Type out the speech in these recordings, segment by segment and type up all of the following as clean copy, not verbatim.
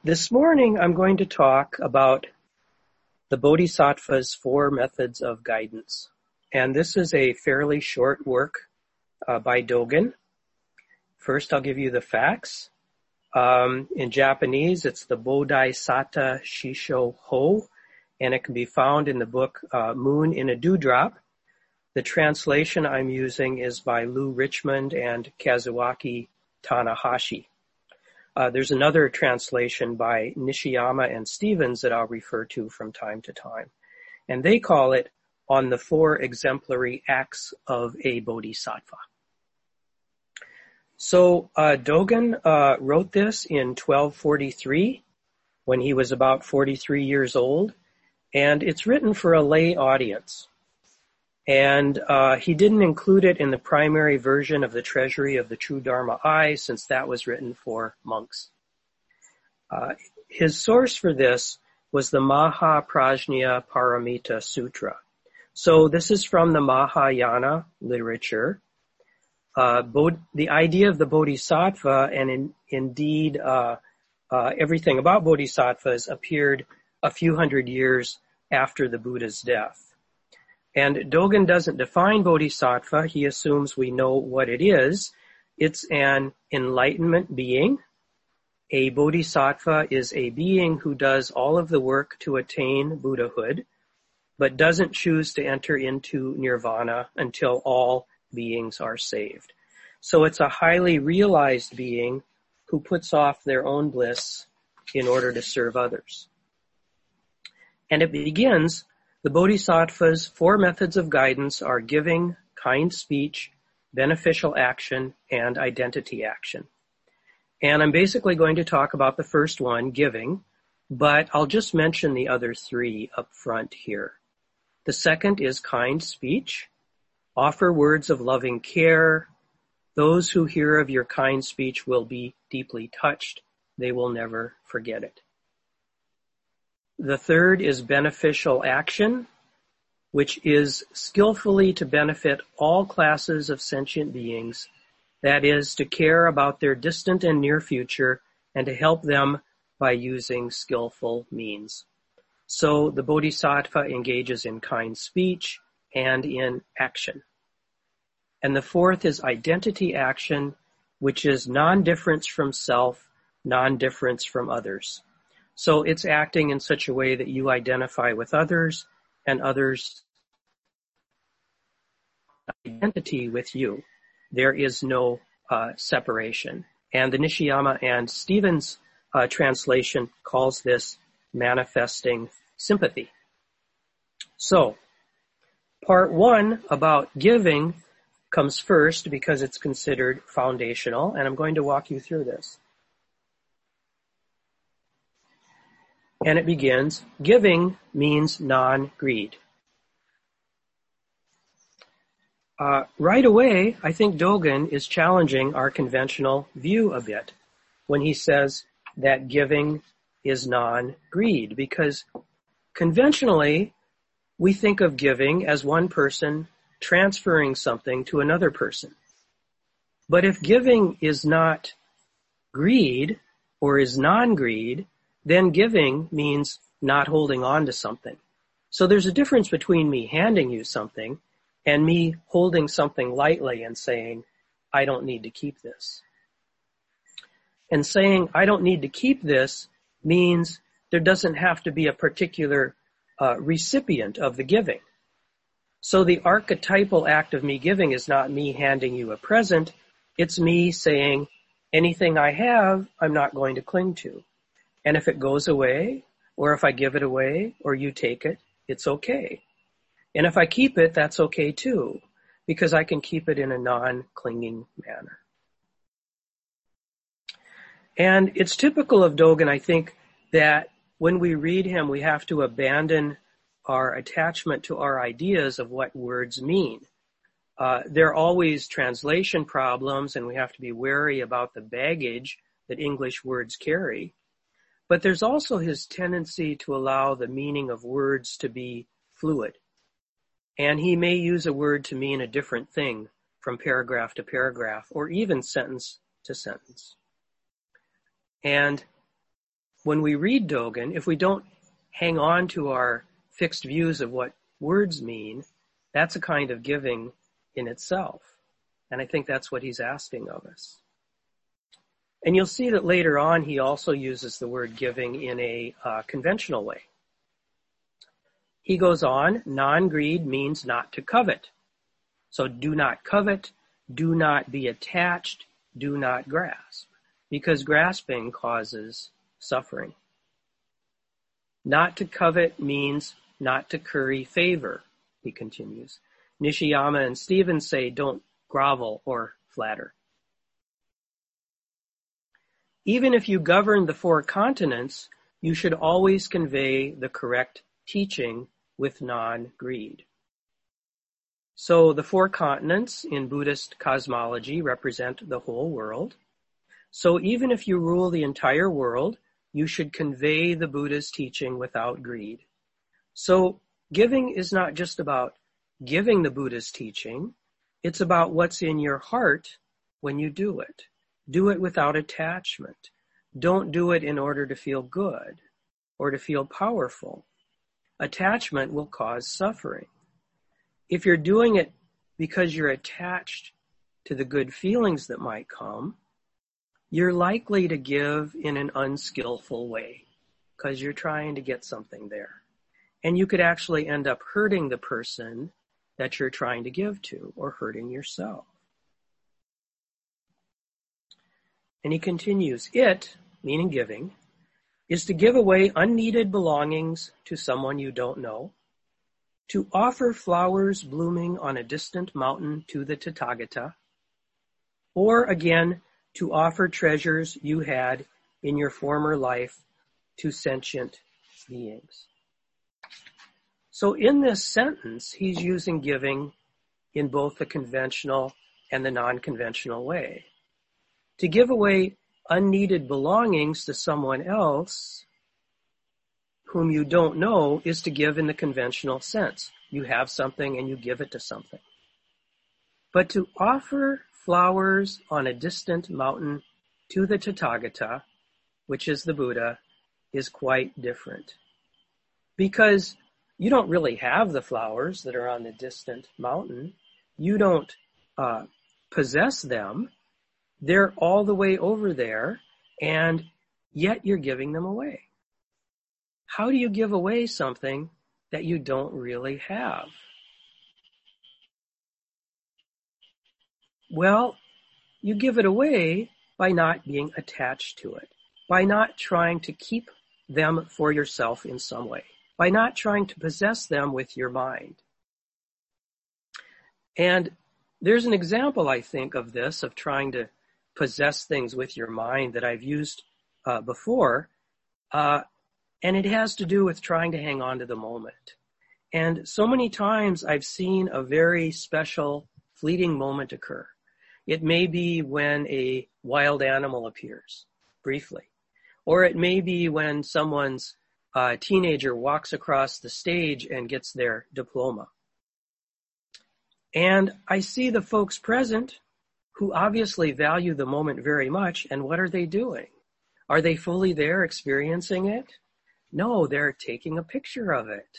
This morning, I'm going to talk about the Bodhisattva's 4 methods of guidance. And this is a fairly short work by Dogen. First, I'll give you the facts. In Japanese, it's the Bodhisatta Shisho Ho, and it can be found in the book Moon in a Dewdrop. The translation I'm using is by Lou Richmond and Kazuaki Tanahashi. There's another translation by Nishiyama and Stevens that I'll refer to from time to time. And they call it On the 4 Exemplary Acts of a Bodhisattva. So Dogen wrote this in 1243 when he was about 43 years old, and it's written for a lay audience. And he didn't include it in the primary version of the Treasury of the True Dharma Eye, since that was written for monks. His source for this was the Mahaprajna Paramita Sutra. So this is from the Mahayana literature. The idea of the Bodhisattva and indeed everything about Bodhisattvas appeared a few hundred years after the Buddha's death. And Dogen doesn't define Bodhisattva. He assumes we know what it is. It's an enlightenment being. A Bodhisattva is a being who does all of the work to attain Buddhahood, but doesn't choose to enter into nirvana until all beings are saved. So it's a highly realized being who puts off their own bliss in order to serve others. And it begins, the Bodhisattva's 4 methods of guidance are giving, kind speech, beneficial action, and identity action. And I'm basically going to talk about the first one, giving, but I'll just mention the other 3 up front here. The second is kind speech. Offer words of loving care. Those who hear of your kind speech will be deeply touched. They will never forget it. The third is beneficial action, which is skillfully to benefit all classes of sentient beings, that is, to care about their distant and near future and to help them by using skillful means. So the Bodhisattva engages in kind speech and in action. And the fourth is identity action, which is non-difference from self, non-difference from others. So it's acting in such a way that you identify with others and others identity with you. There is no separation. And the Nishiyama and Stevens translation calls this manifesting sympathy. So, part 1 about giving comes first because it's considered foundational, and I'm going to walk you through this. And it begins, giving means non-greed. Right away, I think Dogen is challenging our conventional view a bit when he says that giving is non-greed, because conventionally, we think of giving as one person transferring something to another person. But if giving is not greed or is non-greed, then giving means not holding on to something. So there's a difference between me handing you something and me holding something lightly and saying, I don't need to keep this. And saying, I don't need to keep this means there doesn't have to be a particular recipient of the giving. So the archetypal act of me giving is not me handing you a present. It's me saying, anything I have, I'm not going to cling to. And if it goes away, or if I give it away, or you take it, it's okay. And if I keep it, that's okay too, because I can keep it in a non-clinging manner. And it's typical of Dogen, I think, that when we read him, we have to abandon our attachment to our ideas of what words mean. There are always translation problems, and we have to be wary about the baggage that English words carry. But there's also his tendency to allow the meaning of words to be fluid. And he may use a word to mean a different thing from paragraph to paragraph, or even sentence to sentence. And when we read Dogen, if we don't hang on to our fixed views of what words mean, that's a kind of giving in itself. And I think that's what he's asking of us. And you'll see that later on he also uses the word giving in a conventional way. He goes on, non-greed means not to covet. So do not covet, do not be attached, do not grasp, because grasping causes suffering. Not to covet means not to curry favor, he continues. Nishiyama and Stevens say don't grovel or flatter. Even if you govern the 4 continents, you should always convey the correct teaching with non-greed. So the 4 continents in Buddhist cosmology represent the whole world. So even if you rule the entire world, you should convey the Buddha's teaching without greed. So giving is not just about giving the Buddha's teaching, it's about what's in your heart when you do it. Do it without attachment. Don't do it in order to feel good or to feel powerful. Attachment will cause suffering. If you're doing it because you're attached to the good feelings that might come, you're likely to give in an unskillful way because you're trying to get something there. And you could actually end up hurting the person that you're trying to give to or hurting yourself. And he continues, it, meaning giving, is to give away unneeded belongings to someone you don't know, to offer flowers blooming on a distant mountain to the Tathagata, or again, to offer treasures you had in your former life to sentient beings. So in this sentence, he's using giving in both the conventional and the non-conventional way. To give away unneeded belongings to someone else whom you don't know is to give in the conventional sense. You have something and you give it to something. But to offer flowers on a distant mountain to the Tathagata, which is the Buddha, is quite different. Because you don't really have the flowers that are on the distant mountain. You don't possess them. They're all the way over there, and yet you're giving them away. How do you give away something that you don't really have? Well, you give it away by not being attached to it, by not trying to keep them for yourself in some way, by not trying to possess them with your mind. And there's an example, I think, of this, of trying to possess things with your mind that I've used before, and it has to do with trying to hang on to the moment. And so many times I've seen a very special, fleeting moment occur. It may be when a wild animal appears, briefly, or it may be when someone's teenager walks across the stage and gets their diploma. And I see the folks present who obviously value the moment very much, and what are they doing? Are they fully there experiencing it? No, they're taking a picture of it.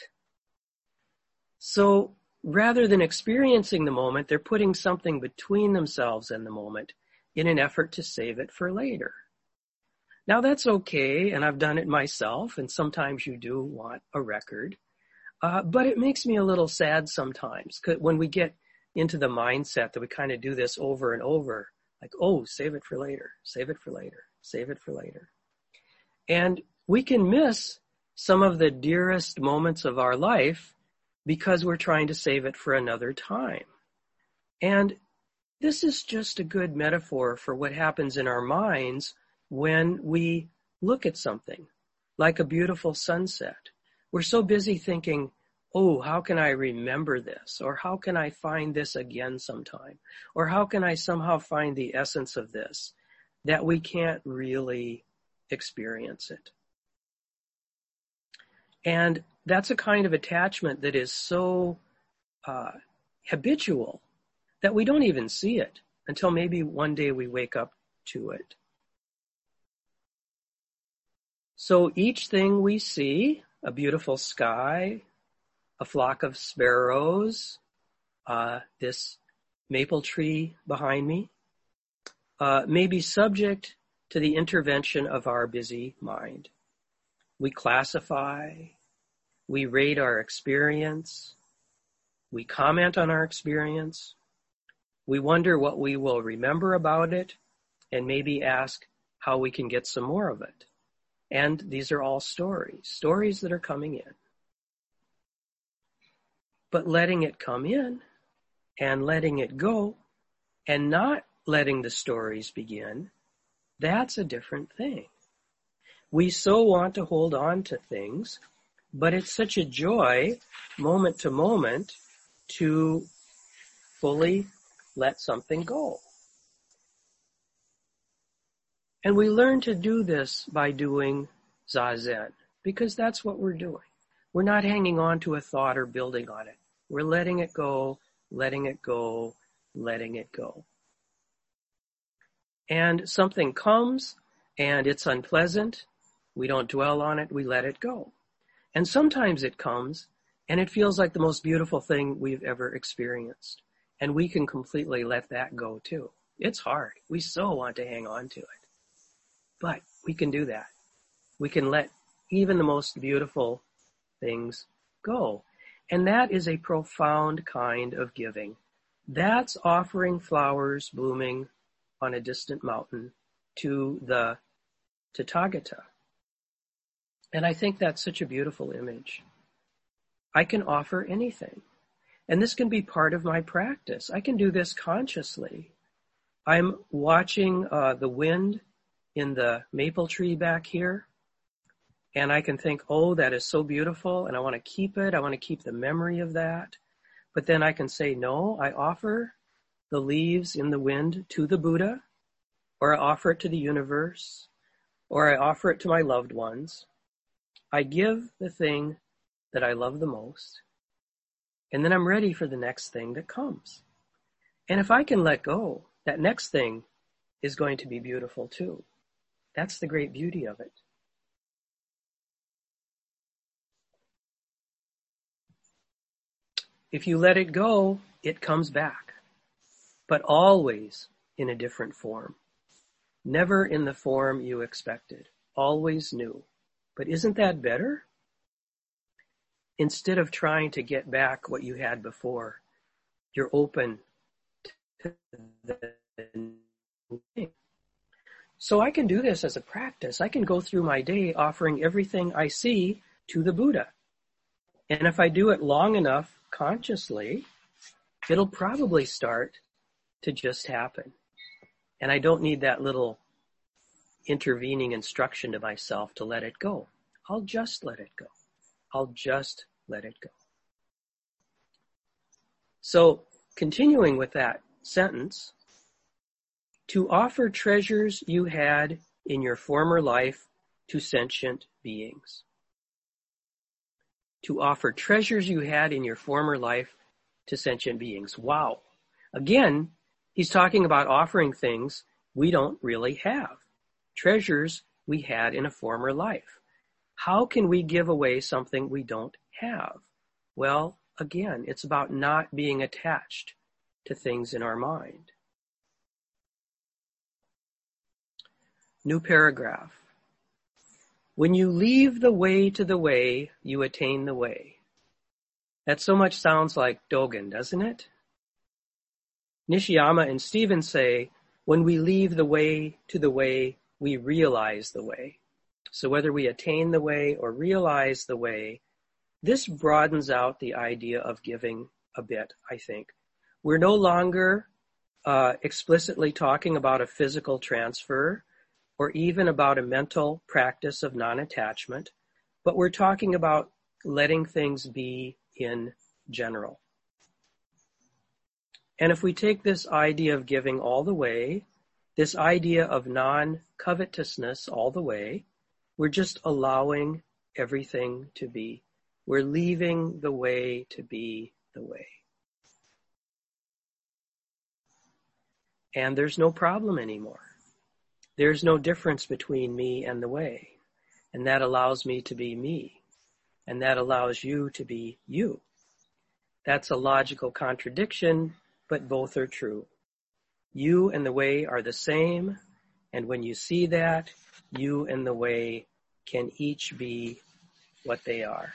So rather than experiencing the moment, they're putting something between themselves and the moment in an effort to save it for later. Now that's okay, and I've done it myself, and sometimes you do want a record, but it makes me a little sad sometimes when we get into the mindset that we kind of do this over and over, like, oh, save it for later, save it for later, save it for later. And we can miss some of the dearest moments of our life because we're trying to save it for another time. And this is just a good metaphor for what happens in our minds when we look at something like a beautiful sunset. We're so busy thinking, oh, how can I remember this? Or how can I find this again sometime? Or how can I somehow find the essence of this, that we can't really experience it? And that's a kind of attachment that is so habitual that we don't even see it until maybe one day we wake up to it. So each thing we see, a beautiful sky, a flock of sparrows, this maple tree behind me, may be subject to the intervention of our busy mind. We classify, we rate our experience, we comment on our experience, we wonder what we will remember about it, and maybe ask how we can get some more of it. And these are all stories that are coming in. But letting it come in and letting it go and not letting the stories begin, that's a different thing. We so want to hold on to things, but it's such a joy, moment to moment, to fully let something go. And we learn to do this by doing Zazen, because that's what we're doing. We're not hanging on to a thought or building on it. We're letting it go, letting it go, letting it go. And something comes and it's unpleasant. We don't dwell on it. We let it go. And sometimes it comes and it feels like the most beautiful thing we've ever experienced. And we can completely let that go too. It's hard. We so want to hang on to it. But we can do that. We can let even the most beautiful things go. And that is a profound kind of giving. That's offering flowers blooming on a distant mountain to the Tathagata. And I think that's such a beautiful image. I can offer anything. And this can be part of my practice. I can do this consciously. I'm watching the wind in the maple tree back here. And I can think, oh, that is so beautiful. And I want to keep it. I want to keep the memory of that. But then I can say, no, I offer the leaves in the wind to the Buddha, or I offer it to the universe, or I offer it to my loved ones. I give the thing that I love the most. And then I'm ready for the next thing that comes. And if I can let go, that next thing is going to be beautiful too. That's the great beauty of it. If you let it go, it comes back, but always in a different form. Never in the form you expected, always new. But isn't that better? Instead of trying to get back what you had before, you're open to the new thing. So I can do this as a practice. I can go through my day offering everything I see to the Buddha. And if I do it long enough consciously, it'll probably start to just happen. And I don't need that little intervening instruction to myself to let it go. I'll just let it go. I'll just let it go. So continuing with that sentence, to offer treasures you had in your former life to sentient beings. To offer treasures you had in your former life to sentient beings. Wow. Again, he's talking about offering things we don't really have. Treasures we had in a former life. How can we give away something we don't have? Well, again, it's about not being attached to things in our mind. New paragraph. When you leave the way to the way, you attain the way. That so much sounds like Dogen, doesn't it? Nishiyama and Stephen say, when we leave the way to the way, we realize the way. So whether we attain the way or realize the way, this broadens out the idea of giving a bit, I think. We're no longer explicitly talking about a physical transfer or even about a mental practice of non-attachment, but we're talking about letting things be in general. And if we take this idea of giving all the way, this idea of non-covetousness all the way, we're just allowing everything to be. We're leaving the way to be the way. And there's no problem anymore. There's no difference between me and the way. and that allows me to be me, and that allows you to be you. That's a logical contradiction, but both are true. You and the way are the same, and when you see that, you and the way can each be what they are.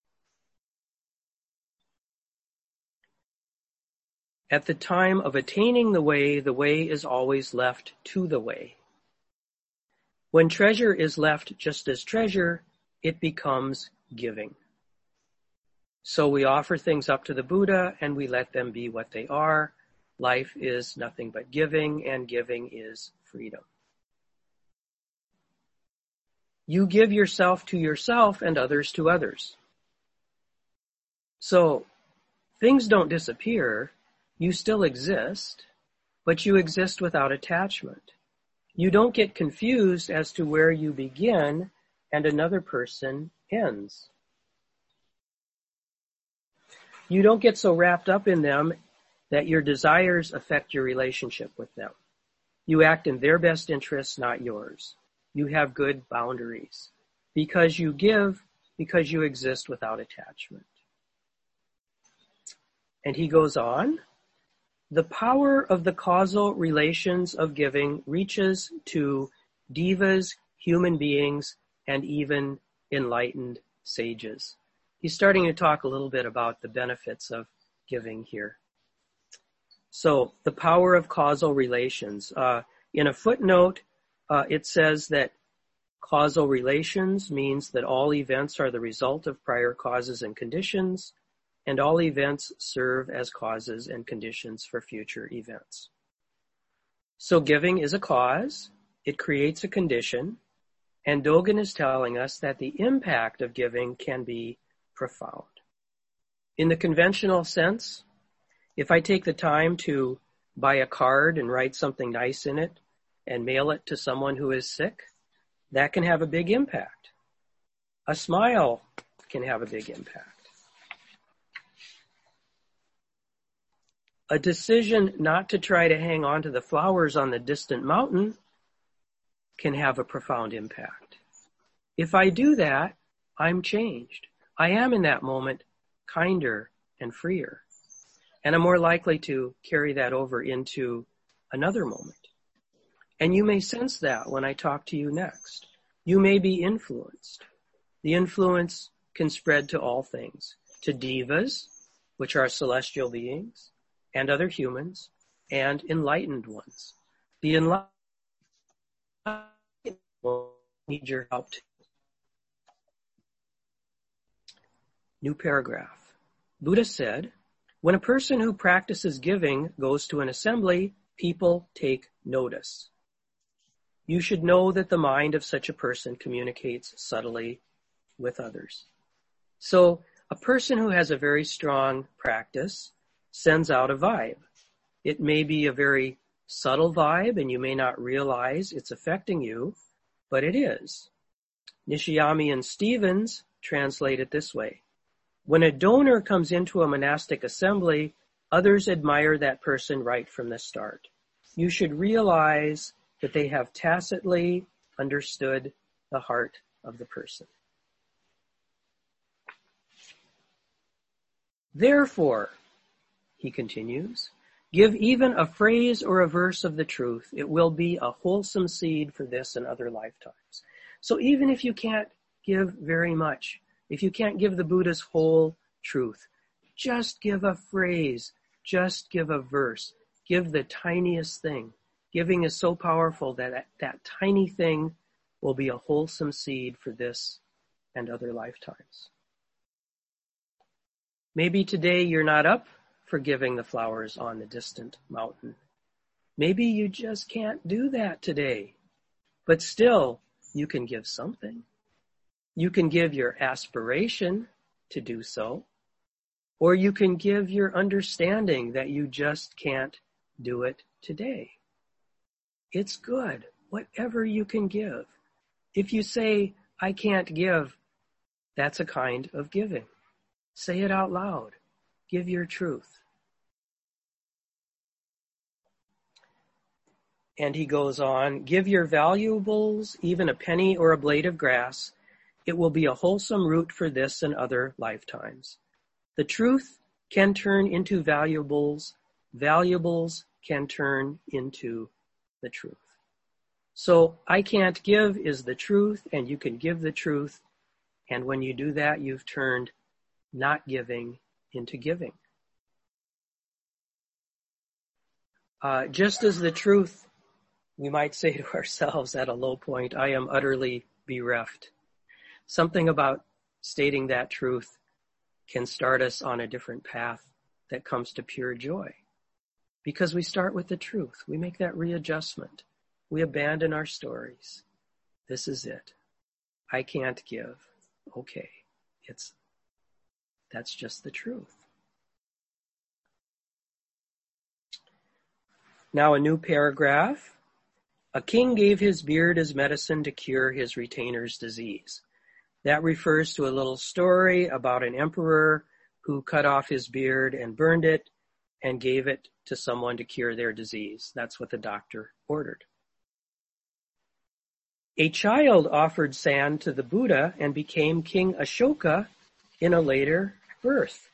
At the time of attaining the way is always left to the way. When treasure is left just as treasure, it becomes giving. So we offer things up to the Buddha and we let them be what they are. Life is nothing but giving, and giving is freedom. You give yourself to yourself and others to others. So things don't disappear. You still exist, but you exist without attachment. You don't get confused as to where you begin and another person ends. You don't get so wrapped up in them that your desires affect your relationship with them. You act in their best interests, not yours. You have good boundaries. Because you give, because you exist without attachment. And he goes on, the power of the causal relations of giving reaches to devas, human beings, and even enlightened sages. He's starting to talk a little bit about the benefits of giving here. So the power of causal relations. In a footnote, it says that causal relations means that all events are the result of prior causes and conditions, and all events serve as causes and conditions for future events. So giving is a cause, it creates a condition, and Dogen is telling us that the impact of giving can be profound. In the conventional sense, if I take the time to buy a card and write something nice in it and mail it to someone who is sick, that can have a big impact. A smile can have a big impact. A decision not to try to hang on to the flowers on the distant mountain can have a profound impact. If I do that, I'm changed. I am in that moment kinder and freer. And I'm more likely to carry that over into another moment. And you may sense that when I talk to you next. You may be influenced. The influence can spread to all things, to devas, which are celestial beings, and other humans, and enlightened ones. The enlightened will need your help too. New paragraph. Buddha said, when a person who practices giving goes to an assembly, people take notice. You should know that the mind of such a person communicates subtly with others. So a person who has a very strong practice sends out a vibe. It may be a very subtle vibe and you may not realize it's affecting you, but it is. Nishiyami and Stevens translate it this way. When a donor comes into a monastic assembly, others admire that person right from the start. You should realize that they have tacitly understood the heart of the person. Therefore, he continues, give even a phrase or a verse of the truth. It will be a wholesome seed for this and other lifetimes. So even if you can't give very much, if you can't give the Buddha's whole truth, just give a phrase, just give a verse, give the tiniest thing. Giving is so powerful that that tiny thing will be a wholesome seed for this and other lifetimes. Maybe today you're not up for giving the flowers on the distant mountain. Maybe you just can't do that today, but still you can give something. You can give your aspiration to do so, or you can give your understanding that you just can't do it today. It's good, whatever you can give. If you say, I can't give, that's a kind of giving. Say it out loud. Give your truth. And he goes on, give your valuables, even a penny or a blade of grass, It will be a wholesome root for this and other lifetimes. The truth can turn into valuables. Valuables can turn into the truth. So I can't give is the truth, and you can give the truth. And when you do that, you've turned not giving into giving. Just as the truth, we might say to ourselves at a low point, I am utterly bereft. Something about stating that truth can start us on a different path that comes to pure joy. Because we start with the truth. We make that readjustment. We abandon our stories. This is it. I can't give. Okay. That's just the truth. Now a new paragraph. A king gave his beard as medicine to cure his retainer's disease. That refers to a little story about an emperor who cut off his beard and burned it and gave it to someone to cure their disease. That's what the doctor ordered. A child offered sand to the Buddha and became King Ashoka in a later birth.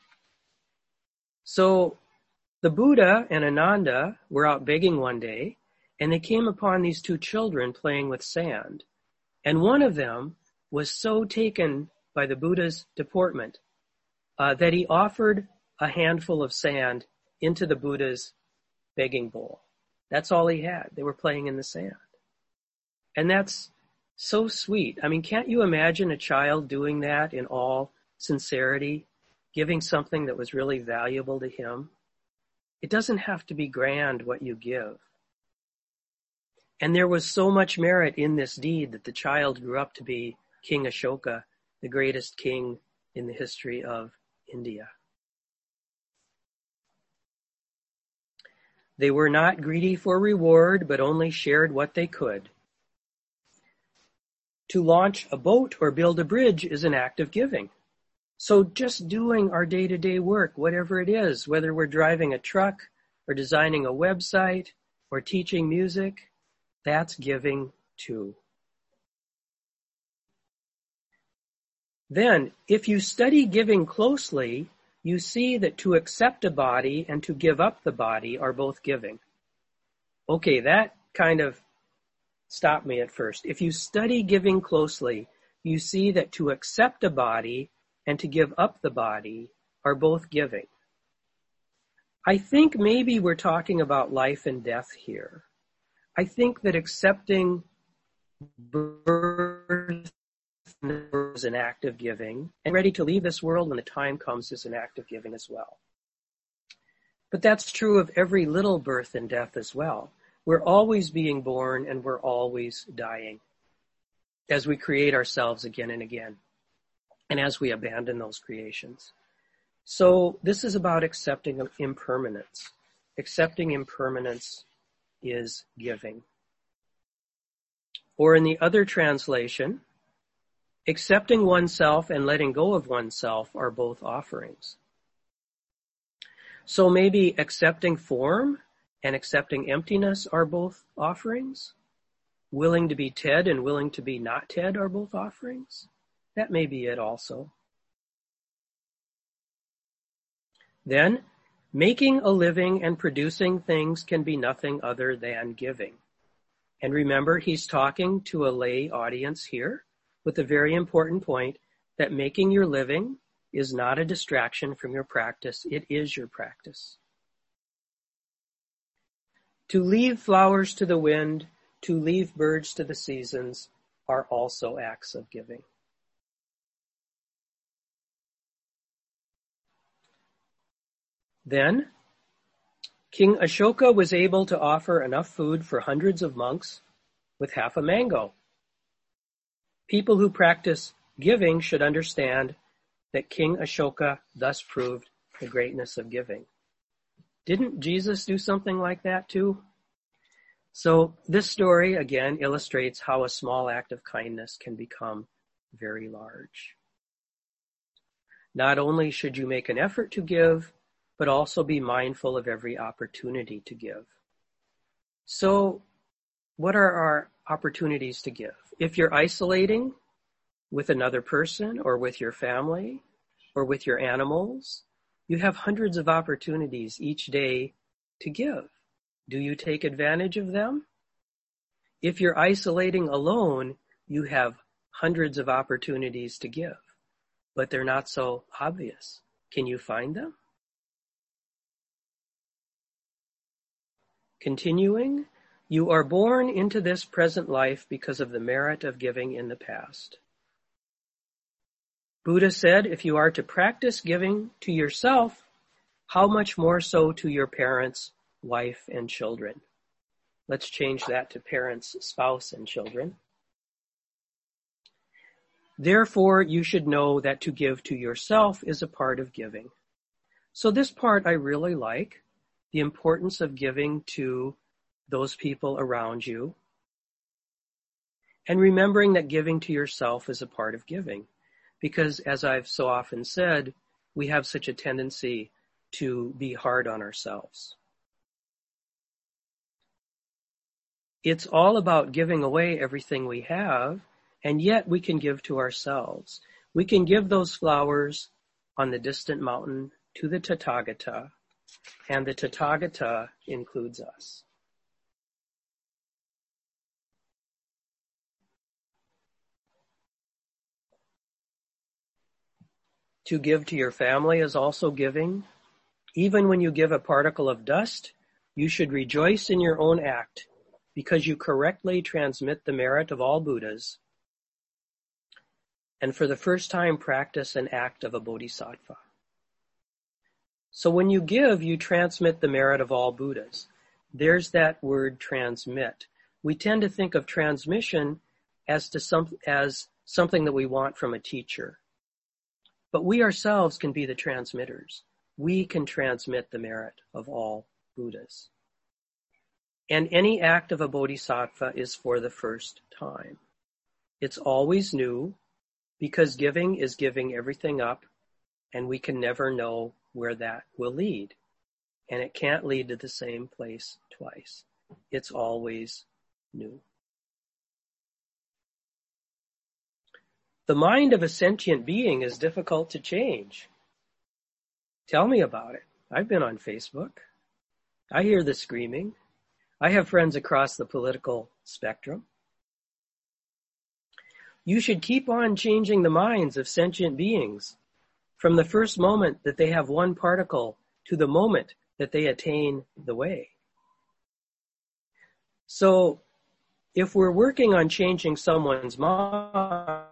So the Buddha and Ananda were out begging one day, and they came upon these two children playing with sand. And one of them was so taken by the Buddha's deportment that he offered a handful of sand into the Buddha's begging bowl. That's all he had. They were playing in the sand. And that's so sweet. I mean, can't you imagine a child doing that in all sincerity, giving something that was really valuable to him? It doesn't have to be grand what you give. And there was so much merit in this deed that the child grew up to be King Ashoka, the greatest king in the history of India. They were not greedy for reward, but only shared what they could. To launch a boat or build a bridge is an act of giving. So just doing our day-to-day work, whatever it is, whether we're driving a truck or designing a website or teaching music, that's giving too. Then, if you study giving closely, you see that to accept a body and to give up the body are both giving. Okay, that kind of stopped me at first. If you study giving closely, you see that to accept a body and to give up the body are both giving. I think maybe we're talking about life and death here. I think that accepting birth is an act of giving, and ready to leave this world when the time comes is an act of giving as well. But that's true of every little birth and death as well. We're always being born and we're always dying as we create ourselves again and again, and as we abandon those creations. So this is about accepting impermanence. Accepting impermanence is giving. Or in the other translation, accepting oneself and letting go of oneself are both offerings. So maybe accepting form and accepting emptiness are both offerings. Willing to be Ted and willing to be not Ted are both offerings. That may be it also. Then, making a living and producing things can be nothing other than giving. And remember, he's talking to a lay audience here with a very important point that making your living is not a distraction from your practice. It is your practice. To leave flowers to the wind, to leave birds to the seasons are also acts of giving. Then, King Ashoka was able to offer enough food for hundreds of monks with half a mango. People who practice giving should understand that King Ashoka thus proved the greatness of giving. Didn't Jesus do something like that too? So this story, again, illustrates how a small act of kindness can become very large. Not only should you make an effort to give, but also be mindful of every opportunity to give. So what are our opportunities to give? If you're isolating, with another person or with your family or with your animals. You have hundreds of opportunities each day to give. Do you take advantage of them? If you're isolating alone, you have hundreds of opportunities to give, but they're not so obvious. Can you find them? Continuing, you are born into this present life because of the merit of giving in the past. Buddha said, if you are to practice giving to yourself, how much more so to your parents, wife, and children? Let's change that to parents, spouse, and children. Therefore, you should know that to give to yourself is a part of giving. So this part I really like, the importance of giving to those people around you, and remembering that giving to yourself is a part of giving. Because as I've so often said, we have such a tendency to be hard on ourselves. It's all about giving away everything we have, and yet we can give to ourselves. We can give those flowers on the distant mountain to the Tathagata, and the Tathagata includes us. To give to your family is also giving. Even when you give a particle of dust, you should rejoice in your own act, because you correctly transmit the merit of all Buddhas, and for the first time practice an act of a bodhisattva. So when you give, you transmit the merit of all Buddhas. There's that word transmit. We tend to think of transmission as something that we want from a teacher. But we ourselves can be the transmitters. We can transmit the merit of all Buddhas. And any act of a bodhisattva is for the first time. It's always new, because giving is giving everything up, and we can never know where that will lead. And it can't lead to the same place twice. It's always new. The mind of a sentient being is difficult to change. Tell me about it. I've been on Facebook. I hear the screaming. I have friends across the political spectrum. You should keep on changing the minds of sentient beings from the first moment that they have one particle to the moment that they attain the way. So if we're working on changing someone's mind,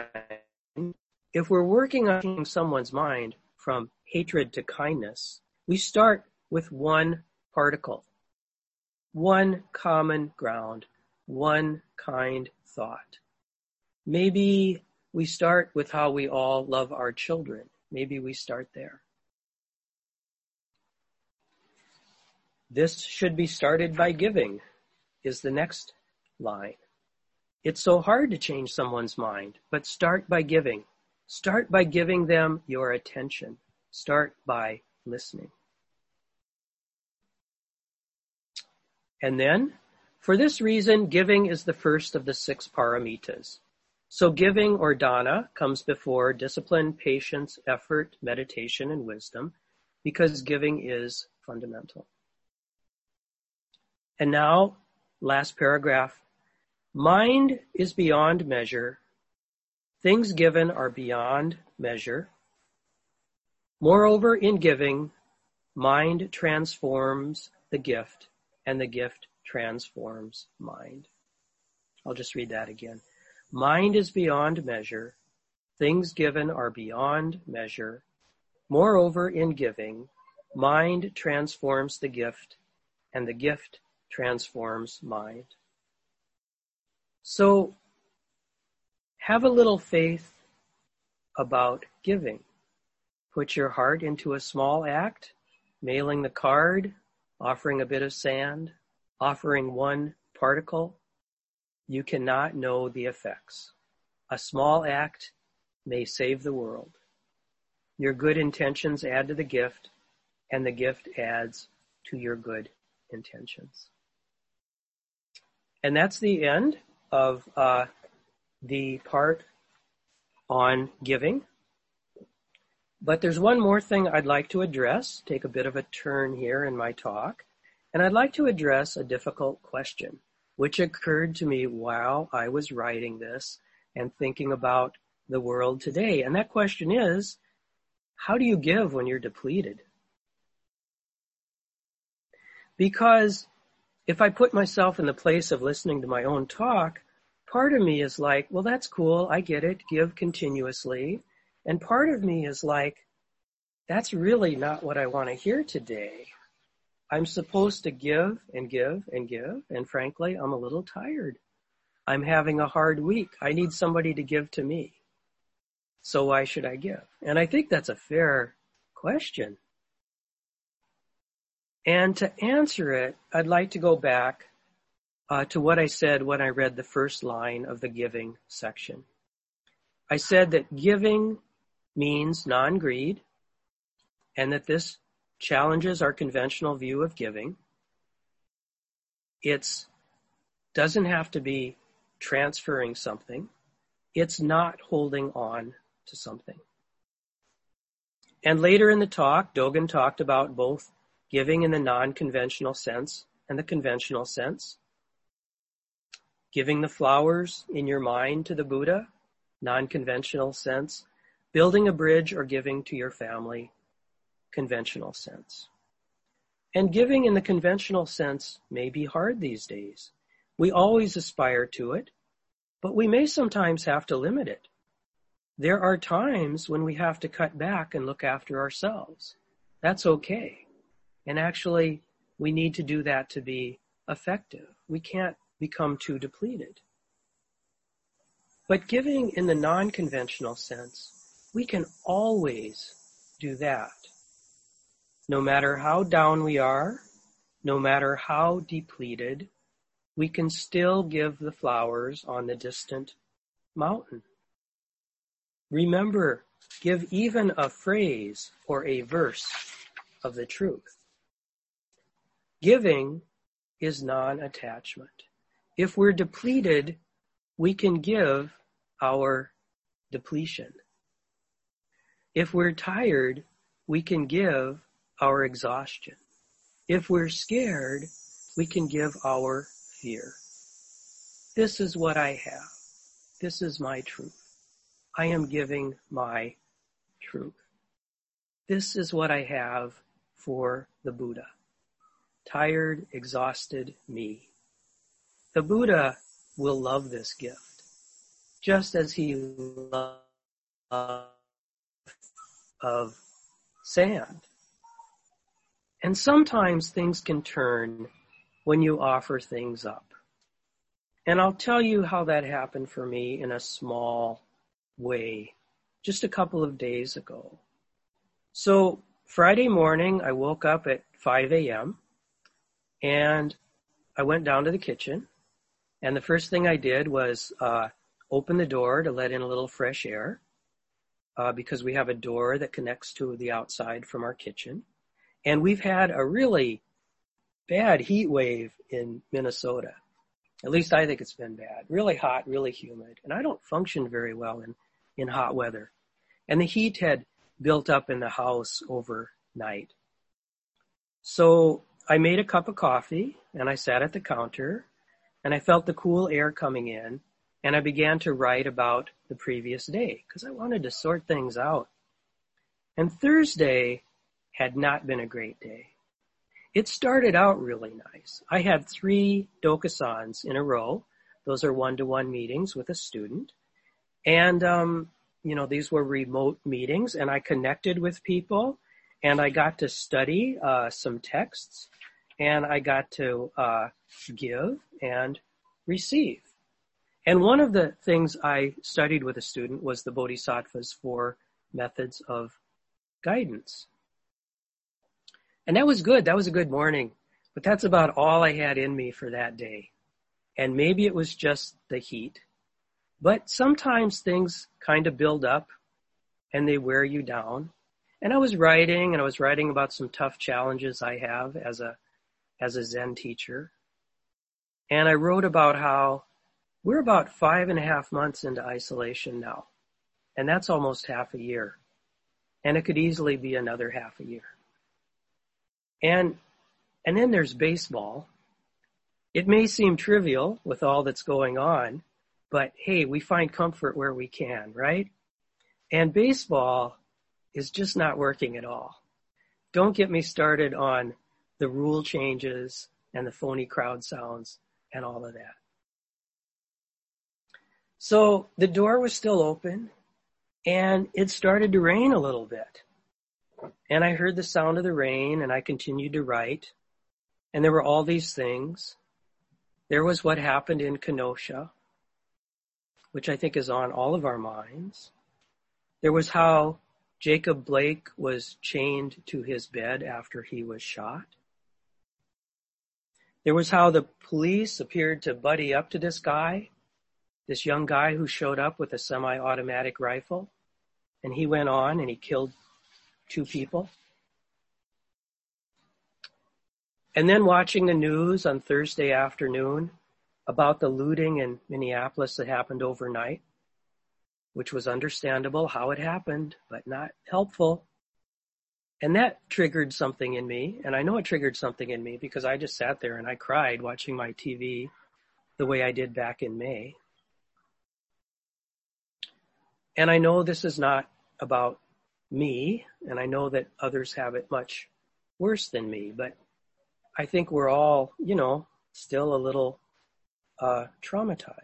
from hatred to kindness, we start with one particle, one common ground, one kind thought. Maybe we start with how we all love our children. Maybe we start there. This should be started by giving, is the next line. It's so hard to change someone's mind, but start by giving. Start by giving them your attention. Start by listening. And then, for this reason, giving is the first of the 6 paramitas. So giving, or dana, comes before discipline, patience, effort, meditation, and wisdom, because giving is fundamental. And now, last paragraph. Mind is beyond measure. Things given are beyond measure. Moreover, in giving, mind transforms the gift, and the gift transforms mind. I'll just read that again. Mind is beyond measure. Things given are beyond measure. Moreover, in giving, mind transforms the gift, and the gift transforms mind. So, have a little faith about giving. Put your heart into a small act, mailing the card, offering a bit of sand, offering one particle. You cannot know the effects. A small act may save the world. Your good intentions add to the gift, and the gift adds to your good intentions. And that's the end of the part on giving. But there's one more thing I'd like to address, take a bit of a turn here in my talk, and I'd like to address a difficult question, which occurred to me while I was writing this and thinking about the world today. And that question is, how do you give when you're depleted? Because if I put myself in the place of listening to my own talk, part of me is like, well, that's cool, I get it, give continuously. And part of me is like, that's really not what I want to hear today. I'm supposed to give and give and give, and frankly, I'm a little tired. I'm having a hard week. I need somebody to give to me. So why should I give? And I think that's a fair question. And to answer it, I'd like to go back to what I said when I read the first line of the giving section. I said that giving means non-greed, and that this challenges our conventional view of giving. It doesn't have to be transferring something. It's not holding on to something. And later in the talk, Dogen talked about both giving in the non-conventional sense and the conventional sense. Giving the flowers in your mind to the Buddha, non-conventional sense. Building a bridge or giving to your family, conventional sense. And giving in the conventional sense may be hard these days. We always aspire to it, but we may sometimes have to limit it. There are times when we have to cut back and look after ourselves. That's okay. And actually, we need to do that to be effective. We can't become too depleted. But giving in the non-conventional sense, we can always do that. No matter how down we are, no matter how depleted, we can still give the flowers on the distant mountain. Remember, give even a phrase or a verse of the truth. Giving is non-attachment. If we're depleted, we can give our depletion. If we're tired, we can give our exhaustion. If we're scared, we can give our fear. This is what I have. This is my truth. I am giving my truth. This is what I have for the Buddha. Tired, exhausted me. The Buddha will love this gift, just as he loved of sand. And sometimes things can turn when you offer things up. And I'll tell you how that happened for me in a small way just a couple of days ago. So Friday morning, I woke up at 5 a.m. and I went down to the kitchen. And the first thing I did was open the door to let in a little fresh air. Because we have a door that connects to the outside from our kitchen. And we've had a really bad heat wave in Minnesota. At least I think it's been bad. Really hot, really humid. And I don't function very well in hot weather. And the heat had built up in the house overnight. So I made a cup of coffee and I sat at the counter and I felt the cool air coming in. And I began to write about the previous day because I wanted to sort things out. And Thursday had not been a great day. It started out really nice. I had 3 Dokasans in a row. Those are one-to-one meetings with a student. And, these were remote meetings and I connected with people and I got to study some texts and I got to give and receive. And one of the things I studied with a student was the Bodhisattva's 4 methods of guidance. And that was good. That was a good morning. But that's about all I had in me for that day. And maybe it was just the heat. But sometimes things kind of build up and they wear you down. And I was writing about some tough challenges I have as a Zen teacher. And I wrote about how we're about 5.5 months into isolation now. And that's almost half a year. And it could easily be another half a year. And then there's baseball. It may seem trivial with all that's going on, but hey, we find comfort where we can, right? And baseball is just not working at all. Don't get me started on the rule changes and the phony crowd sounds and all of that. So the door was still open and it started to rain a little bit. And I heard the sound of the rain and I continued to write. And there were all these things. There was what happened in Kenosha, which I think is on all of our minds. There was how Jacob Blake was chained to his bed after he was shot. There was how the police appeared to buddy up to this guy, this young guy who showed up with a semi-automatic rifle, and he went on and he killed 2 people. And then watching the news on Thursday afternoon about the looting in Minneapolis that happened overnight, which was understandable how it happened, but not helpful. And that triggered something in me, and I know it triggered something in me because I just sat there and I cried watching my TV the way I did back in May. And I know this is not about me, and I know that others have it much worse than me, but I think we're all, still a little traumatized.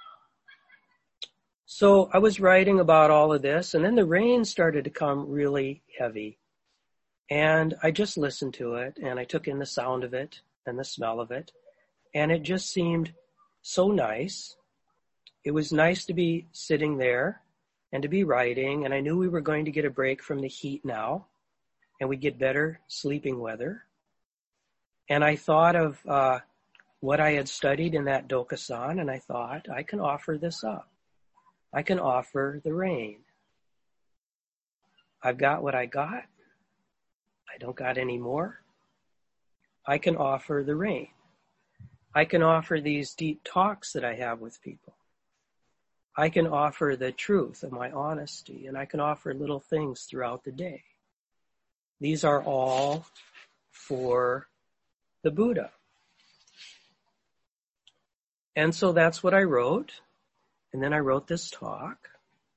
So I was writing about all of this, and then the rain started to come really heavy. And I just listened to it, and I took in the sound of it and the smell of it, and it just seemed so nice. It was nice to be sitting there and to be writing, and I knew we were going to get a break from the heat now, and we'd get better sleeping weather. And I thought of what I had studied in that Dokusan, and I thought, I can offer this up. I can offer the rain. I've got what I got. I don't got any more. I can offer the rain. I can offer these deep talks that I have with people. I can offer the truth of my honesty, and I can offer little things throughout the day. These are all for the Buddha. And so that's what I wrote. And then I wrote this talk.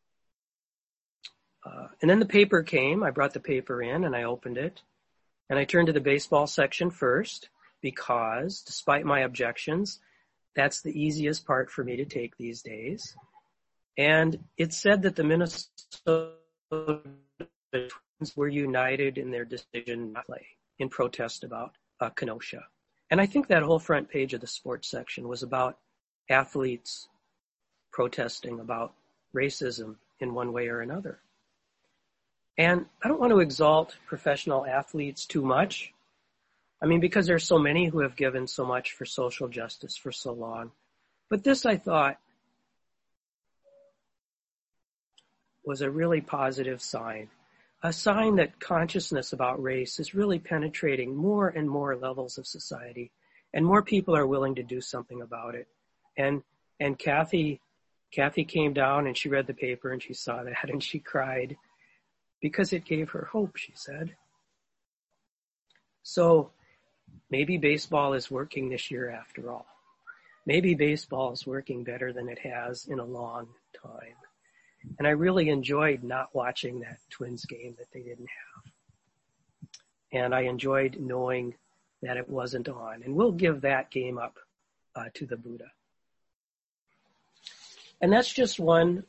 And then the paper came. I brought the paper in and I opened it. And I turned to the baseball section first because, despite my objections, that's the easiest part for me to take these days. And it said that the Minnesota Twins were united in their decision not to play in protest about Kenosha. And I think that whole front page of the sports section was about athletes protesting about racism in one way or another. And I don't want to exalt professional athletes too much. I mean, because there's so many who have given so much for social justice for so long. But this, I thought, was a really positive sign. A sign that consciousness about race is really penetrating more and more levels of society, and more people are willing to do something about it. And Kathy came down and she read the paper and she saw that and she cried because it gave her hope, she said. So maybe baseball is working this year after all. Maybe baseball is working better than it has in a long time. And I really enjoyed not watching that Twins game that they didn't have. And I enjoyed knowing that it wasn't on. And we'll give that game up to the Buddha. And that's just one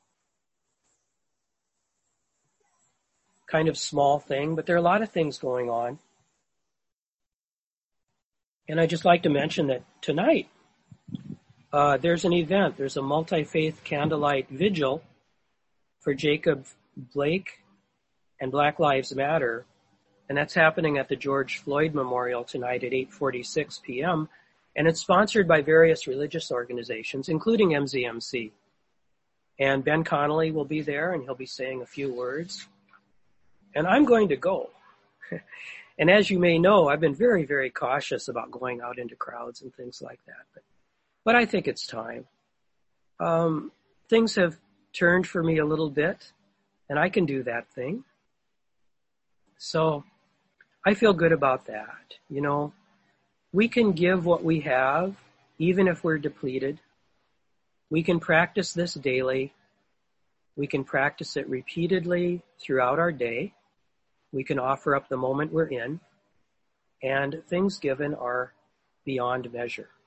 kind of small thing, but there are a lot of things going on. And I'd just like to mention that tonight, there's an event. There's a multi-faith candlelight vigil for Jacob Blake and Black Lives Matter. And that's happening at the George Floyd Memorial tonight at 8:46 p.m. And it's sponsored by various religious organizations, including MZMC. And Ben Connolly will be there, and he'll be saying a few words. And I'm going to go. And as you may know, I've been very, very cautious about going out into crowds and things like that. But I think it's time. Things have turned for me a little bit, and I can do that thing. So I feel good about that. You know, we can give what we have, even if we're depleted. We can practice this daily. We can practice it repeatedly throughout our day. We can offer up the moment we're in, and things given are beyond measure.